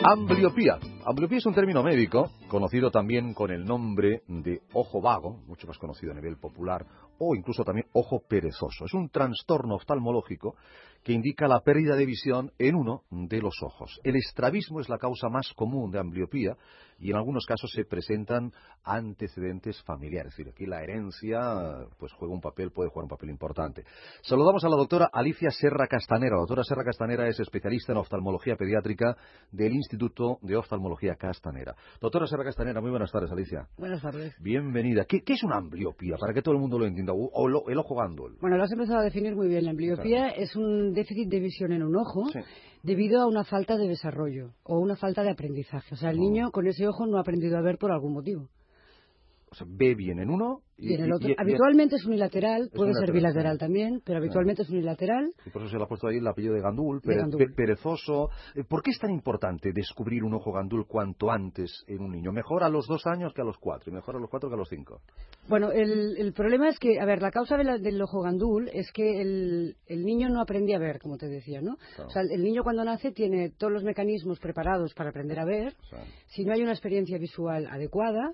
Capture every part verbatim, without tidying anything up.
Ambliopía. Ambliopía es un término médico, conocido también con el nombre de ojo vago, mucho más conocido a nivel popular, o incluso también ojo perezoso. Es un trastorno oftalmológico que indica la pérdida de visión en uno de los ojos. El estrabismo es la causa más común de ambliopía y en algunos casos se presentan antecedentes familiares. Es decir, aquí la herencia pues juega un papel, puede jugar un papel importante. Saludamos a la doctora Alicia Serra Castanera. La doctora Serra Castanera es especialista en oftalmología pediátrica del Instituto de Oftalmología Castanera. Doctora Serra Castanera, muy buenas tardes, Alicia. Buenas tardes. Bienvenida. ¿Qué, qué es una ambliopía? Para que todo el mundo lo entienda. O, o lo, el ojo gándol. Bueno, lo has empezado a definir muy bien. La ambliopía claro. es un déficit de visión en un ojo sí. debido a una falta de desarrollo o una falta de aprendizaje. O sea, el no. niño con ese ojo no ha aprendido a ver por algún motivo. O sea, ve bien en uno y, y en el otro. Y, y, habitualmente es unilateral, es puede unilateral, ser bilateral sí. también, pero habitualmente sí. es unilateral. Y por eso se le ha puesto ahí el apellido de Gandul, pere, de Gandul. Pe, perezoso. ¿Por qué es tan importante descubrir un ojo Gandul cuanto antes en un niño? Mejor a los dos años que a los cuatro, y mejor a los cuatro que a los cinco. Bueno, el, el problema es que, a ver, la causa de la, del ojo Gandul es que el, el niño no aprende a ver, como te decía, ¿no? Claro. O sea, el niño cuando nace tiene todos los mecanismos preparados para aprender a ver. Sí. Si no hay una experiencia visual adecuada,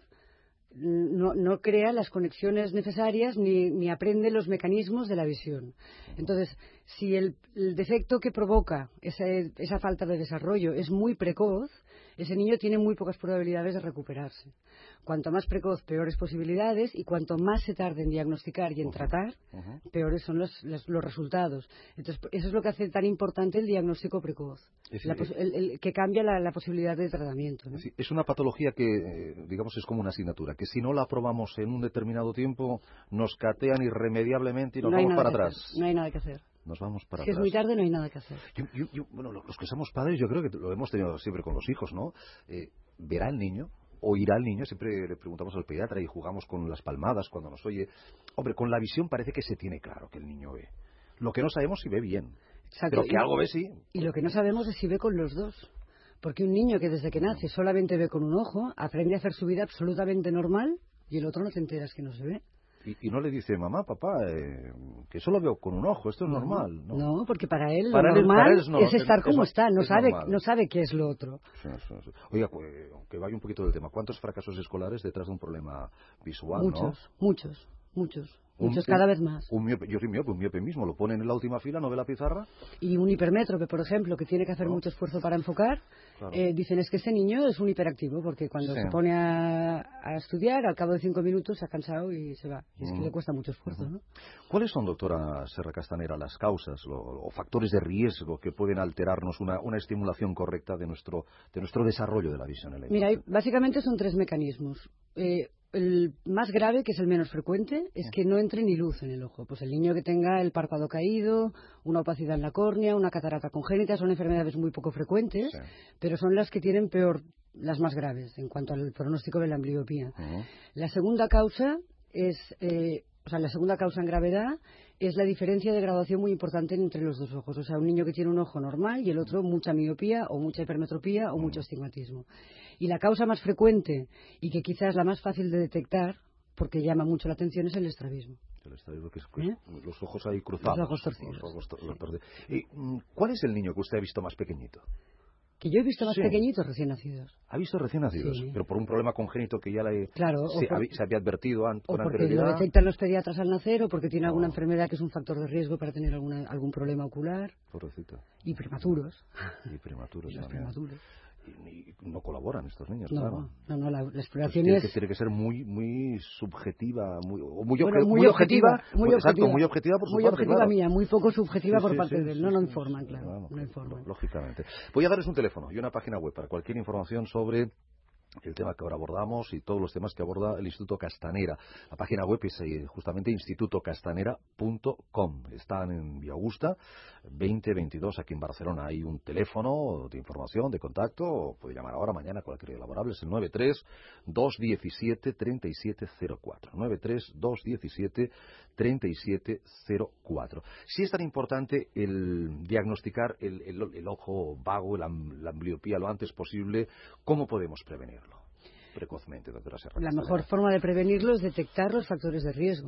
No, no crea las conexiones necesarias ni, ni aprende los mecanismos de la visión. Entonces, si el, el defecto que provoca ese, esa falta de desarrollo es muy precoz, ese niño tiene muy pocas probabilidades de recuperarse. Cuanto más precoz, peores posibilidades, y cuanto más se tarde en diagnosticar y en tratar, uh-huh. peores son los, los, los resultados. Entonces, eso es lo que hace tan importante el diagnóstico precoz, es, la, el, el, que cambia la, la posibilidad de tratamiento, ¿no? Es, es una patología que, eh, digamos, es como una asignatura, que si no la aprobamos en un determinado tiempo, nos catean irremediablemente y nos no vamos para atrás. Hacer, no hay nada que hacer. Nos vamos para si atrás. es muy tarde, no hay nada que hacer. Yo, yo, yo, bueno, los que somos padres, yo creo que lo hemos tenido siempre con los hijos, ¿no? Eh, ¿Verá el niño? ¿Oirá el niño? Siempre le preguntamos al pediatra y jugamos con las palmadas cuando nos oye. Hombre, con la visión parece que se tiene claro que el niño ve. Lo que no sabemos si ve bien. Exacto. Pero que y, algo ve sí. Y lo que no sabemos es si ve con los dos. Porque un niño que desde que nace solamente ve con un ojo, aprende a hacer su vida absolutamente normal y el otro no te enteras que no se ve. Y, y no le dice, mamá, papá, eh, que solo veo con un ojo, esto es no, normal. No, no porque para él para lo él, normal para él es, no, es estar es, como es, está, no sabe, normal. no sabe qué es lo otro. Sí, sí, sí. Oiga, aunque vaya un poquito del tema, ¿cuántos fracasos escolares detrás de un problema visual? Muchos, ¿no? muchos, muchos. Un, Muchos, un, cada vez más. Un miope, yo soy miope, un miope mismo, lo ponen en la última fila, no ve la pizarra. Y un hipermétrope, por ejemplo, que tiene que hacer ¿no? mucho esfuerzo para enfocar, claro. eh, dicen es que este niño es un hiperactivo, porque cuando sí. se pone a, a estudiar, al cabo de cinco minutos se ha cansado y se va. Y es mm. que le cuesta mucho esfuerzo, ¿no? ¿Cuáles son, doctora Serra Castanera, las causas lo, o factores de riesgo que pueden alterarnos una, una estimulación correcta de nuestro, de nuestro desarrollo de la visión en la Mira, básicamente son tres mecanismos. Eh, El más grave, que es el menos frecuente, es que no entre ni luz en el ojo. Pues el niño que tenga el párpado caído, una opacidad en la córnea, una catarata congénita, son enfermedades muy poco frecuentes, sí. pero son las que tienen peor, las más graves en cuanto al pronóstico de la ambliopía. Uh-huh. La segunda causa es, eh, o sea, la segunda causa en gravedad es la diferencia de graduación muy importante entre los dos ojos. O sea, un niño que tiene un ojo normal y el otro mucha miopía o mucha hipermetropía o uh-huh. mucho astigmatismo. Y la causa más frecuente y que quizás la más fácil de detectar, porque llama mucho la atención, es el estrabismo. El estrabismo, que es, que ¿Eh? es los ojos ahí cruzados. Los ojos torcidos. Los ojos tor- sí. torcidos. ¿Y, ¿Cuál es el niño que usted ha visto más pequeñito? Que yo he visto más sí. pequeñitos recién nacidos. ¿Ha visto recién nacidos? Sí. Pero por un problema congénito que ya le, claro, se, por, había, se había advertido an, con o porque anterioridad. lo detectan los pediatras al nacer o porque tiene no. alguna enfermedad que es un factor de riesgo para tener alguna, algún problema ocular. Pobrecito. Y prematuros. Y prematuros. y los prematuros. Y, y no colaboran estos niños, no, claro. No, no, la, la exploración pues tiene es... Que, tiene que ser muy muy subjetiva, muy, muy, bueno, obje, muy, muy objetiva, objetiva, muy exacto, objetiva, muy objetiva por su muy parte, objetiva claro. mía, muy poco subjetiva sí, por sí, parte sí, de él, sí, no, sí, no sí, informan, sí, claro, vamos, no informan. Lógicamente. Voy a darles un teléfono y una página web para cualquier información sobre el tema que ahora abordamos y todos los temas que aborda el Instituto Castanera. La página web es eh, justamente instituto castanera punto com. Están en Vía Augusta, veinte veintidós, aquí en Barcelona. Hay un teléfono de información, de contacto, o puede llamar ahora, mañana, cualquier día laborable. Es el nueve tres dos diecisiete treinta y siete cero cuatro. nueve tres dos diecisiete treinta y siete cero cuatro. Si es tan importante el diagnosticar el, el, el ojo vago, la, la ambliopía lo antes posible, ¿cómo podemos prevenirlo precozmente, doctora Serra? La mejor forma de prevenirlo es detectar los factores de riesgo.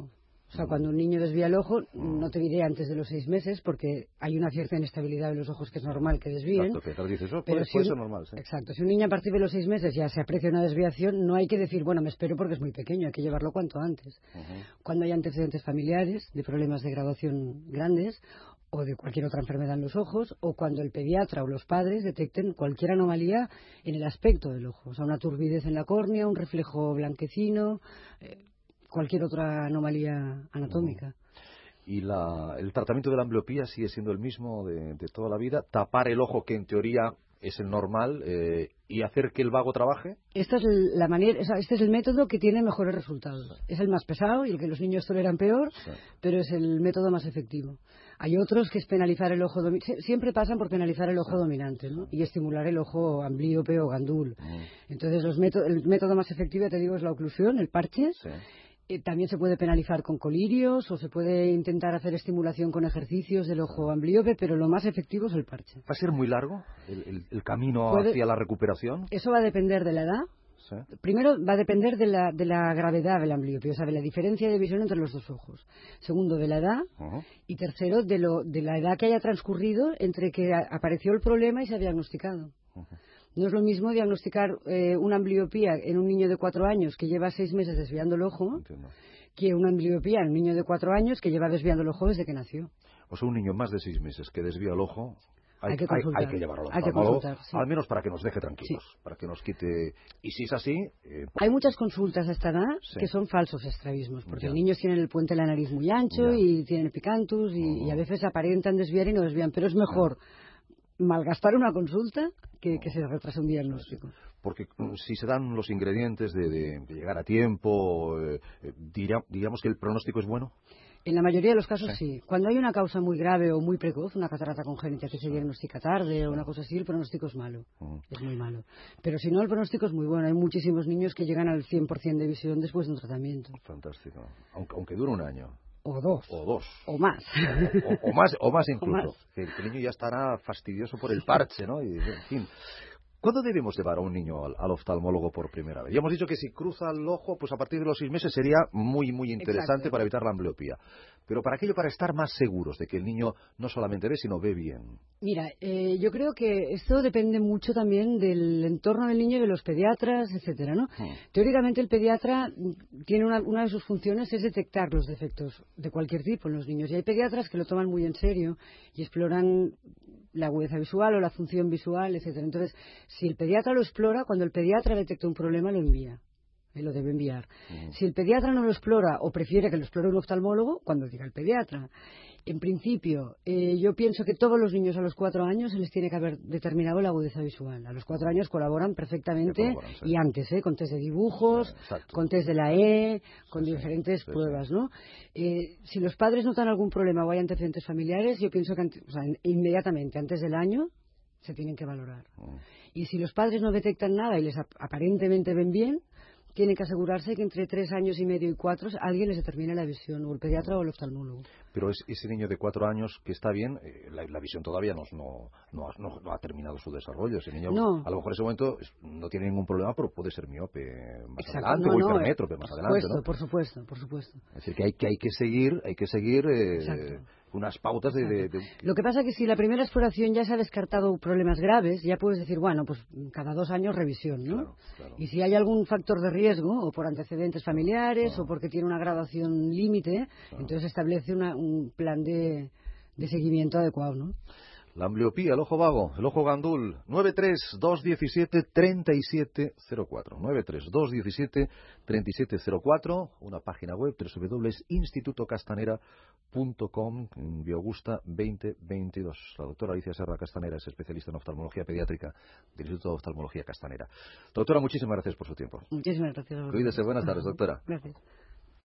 O sea, cuando un niño desvía el ojo, no te diré antes de los seis meses, porque hay una cierta inestabilidad de los ojos que es normal que desvíen. Exacto, que dices, oh, pero puede, si puede un, ser normal, sí. Exacto, si un niño a partir de los seis meses ya se aprecia una desviación, no hay que decir, bueno, me espero porque es muy pequeño, hay que llevarlo cuanto antes. Uh-huh. Cuando hay antecedentes familiares de problemas de graduación grandes, o de cualquier otra enfermedad en los ojos, o cuando el pediatra o los padres detecten cualquier anomalía en el aspecto del ojo, o sea, una turbidez en la córnea, un reflejo blanquecino, eh, cualquier otra anomalía anatómica. ¿Y la, el tratamiento de la ambliopía sigue siendo el mismo de, de toda la vida? ¿Tapar el ojo, que en teoría es el normal, eh, y hacer que el vago trabaje? Esta es la manera, este es el método que tiene mejores resultados. Sí. Es el más pesado y el que los niños toleran peor, sí. pero es el método más efectivo. Hay otros que es penalizar el ojo dominante. Siempre pasan por penalizar el ojo sí. dominante, ¿no? Y estimular el ojo amblíope o gandul. Mm. Entonces, los métodos, el método más efectivo, te digo, es la oclusión, el parche. Sí. Eh, también se puede penalizar con colirios o se puede intentar hacer estimulación con ejercicios del ojo amblíope, pero lo más efectivo es el parche. ¿Va a ser muy largo el, el, el camino puede, hacia la recuperación? Eso va a depender de la edad. ¿Sí? Primero, va a depender de la, de la gravedad de la ambliopía, o sea, de la diferencia de visión entre los dos ojos. Segundo, de la edad. Uh-huh. Y tercero, de, lo, de la edad que haya transcurrido entre que a, apareció el problema y se ha diagnosticado. Uh-huh. No es lo mismo diagnosticar eh, una ambliopía en un niño de cuatro años que lleva seis meses desviando el ojo, Entiendo. que una ambliopía en un niño de cuatro años que lleva desviando el ojo desde que nació. O sea, un niño más de seis meses que desvía el ojo, hay, hay, que, hay, hay que llevarlo al oftalmólogo, sí. al menos para que nos deje tranquilos, sí. para que nos quite... Y si es así... Eh, hay muchas consultas a esta edad sí. que son falsos estrabismos, porque ya. los niños tienen el puente de la nariz muy ancho ya. y tienen el picantus y, uh-huh. y a veces aparentan desviar y no desvían, pero es mejor... Ya. malgastar una consulta que, que se retrase un diagnóstico. Porque si se dan los ingredientes de, de, de llegar a tiempo, eh, diría, digamos que el pronóstico es bueno. En la mayoría de los casos sí. sí. Cuando hay una causa muy grave o muy precoz, una catarata congénita que se diagnostica tarde sí. o una cosa así, el pronóstico es malo. Uh-huh. Es muy malo. Pero si no, el pronóstico es muy bueno. Hay muchísimos niños que llegan al cien por ciento de visión después de un tratamiento. Fantástico. Aunque, aunque dure un año. O dos. O dos. O más. O, o, o más, o más incluso. O más. Que el niño ya estará fastidioso por el parche, ¿no? Y, en fin. ¿Cuándo debemos llevar a un niño al, al oftalmólogo por primera vez? Ya hemos dicho que si cruza el ojo, pues a partir de los seis meses sería muy, muy interesante Exacto. para evitar la ambliopía. Pero para aquello, para estar más seguros de que el niño no solamente ve, sino ve bien. Mira, eh, yo creo que esto depende mucho también del entorno del niño, de los pediatras, etcétera, ¿no? Hmm. Teóricamente el pediatra tiene una, una de sus funciones es detectar los defectos de cualquier tipo en los niños. Y hay pediatras que lo toman muy en serio y exploran la agudeza visual o la función visual, etcétera. Entonces, si el pediatra lo explora, cuando el pediatra detecta un problema, lo envía. Él lo debe enviar. Uh-huh. Si el pediatra no lo explora o prefiere que lo explore un oftalmólogo, cuando diga el pediatra. En principio, eh, yo pienso que todos los niños a los cuatro años se les tiene que haber determinado la agudeza visual. A los cuatro años colaboran perfectamente colaboran, sí. y antes, ¿eh? Con test de dibujos, sí, con test de la E, con sí, diferentes sí, pruebas, sí. ¿no? Eh, si los padres notan algún problema o hay antecedentes familiares, yo pienso que ante, o sea, inmediatamente, antes del año, se tienen que valorar. Uh-huh. Y si los padres no detectan nada y les ap- aparentemente ven bien, tienen que asegurarse que entre tres años y medio y cuatro alguien les determine la visión, o el pediatra o el oftalmólogo. Pero es, ese niño de cuatro años que está bien, eh, la, la visión todavía no, no, no, no, no ha terminado su desarrollo. Ese niño, no. a lo mejor en ese momento no tiene ningún problema, pero puede ser miope más Exacto, adelante, no, o no, hipermétrope eh, más por adelante, supuesto, ¿no? Por supuesto, por supuesto. Es decir, que hay que, hay que seguir, hay que seguir eh, unas pautas de, de, de... Lo que pasa es que si la primera exploración ya se ha descartado problemas graves, ya puedes decir, bueno, pues cada dos años revisión, ¿no? Claro, claro. Y si hay algún factor de riesgo, o por antecedentes familiares, claro. o porque tiene una graduación límite, claro. entonces establece una, un plan de, de seguimiento adecuado, ¿no? La ambliopía, el ojo vago, el ojo gandul, nueve tres dos uno siete tres siete cero cuatro, nueve tres dos uno siete tres siete cero cuatro, una página web, doble u doble u doble u punto instituto castanera punto com, en Biogusta veinte veintidós. La doctora Alicia Serra Castanera es especialista en oftalmología pediátrica del Instituto de Oftalmología Castanera. Doctora, muchísimas gracias por su tiempo. Muchísimas gracias. Cuídese, buenas tardes, doctora. Gracias.